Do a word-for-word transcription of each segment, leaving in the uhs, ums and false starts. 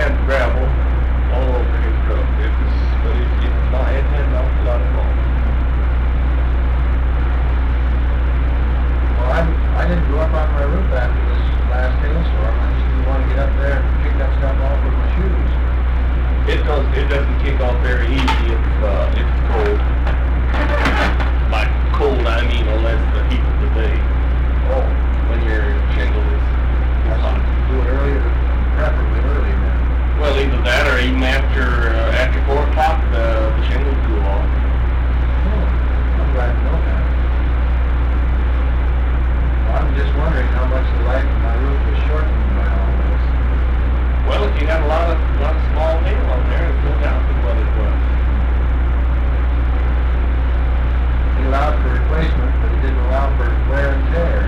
kinds of gravel all over his truck. It was, but it, it's not, it had an awful lot of fall. Well, I, I didn't go up on my roof after this last hailstorm. I just didn't want to get up there and kick that stuff off with my shoes. It does. It doesn't kick off very easy if uh, if it's cold. By cold, I mean unless the heat of the day. Oh, When your shingle is, is hot. do it earlier, preferably early then. Well, either that or even after uh, after four o'clock, the the shingle will cool off. Oh, I'm glad to know that. Well, I'm just wondering how much the life of my roof is shortened by all this. Well, if you had a lot of lot of small hail on there, it's no doubt that's what it was. He allowed for replacement, but he didn't allow for wear and tear.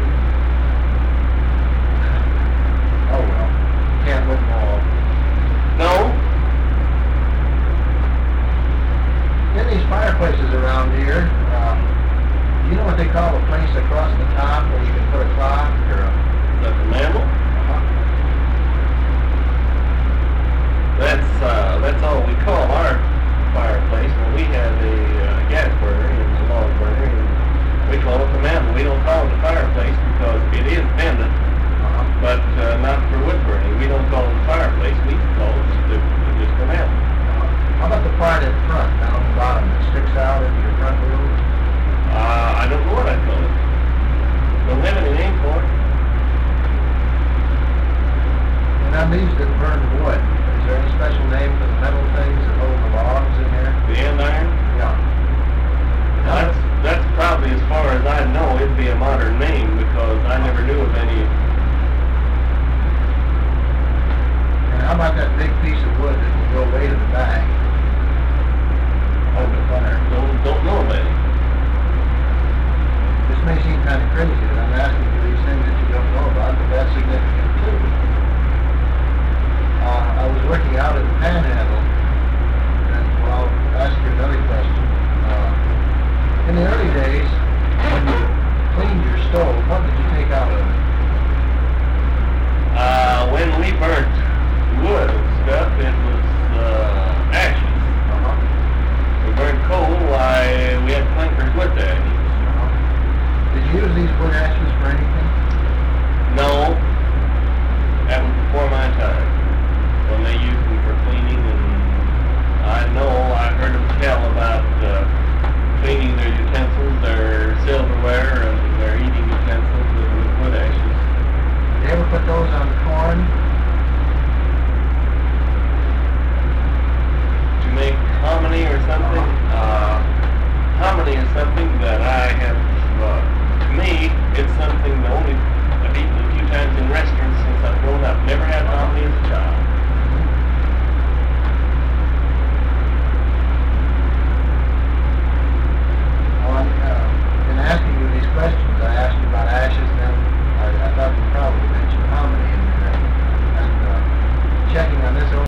Oh well, can't win them all. No. In these fireplaces around here, um, do you know what they call a place across the top where you can put a clock or a... That's a mammal. Uh-huh. That's uh, that's all we call our fireplace. When we have a uh, gas burner and a log burner, and we call it the mammal. We don't call it a fireplace because it is pendant, Uh-huh. but uh, not for wood burning. We don't call it a fireplace. We call it just the, just the mammal. How about the part in front, down the bottom, that sticks out into your front room? Uh, I don't know what I call it. Don't have any name for it. And on these that burn wood, is there any special name for the metal things that hold the logs in there? The andiron. Yeah. That's that's probably as far as I know. It'd be a modern name because I never knew of any. And how about that big piece of wood that will go way to the back? Hold the fire. Don't don't know of any. This may seem kind of crazy that I'm asking you these things that you don't know about, but that's significant too.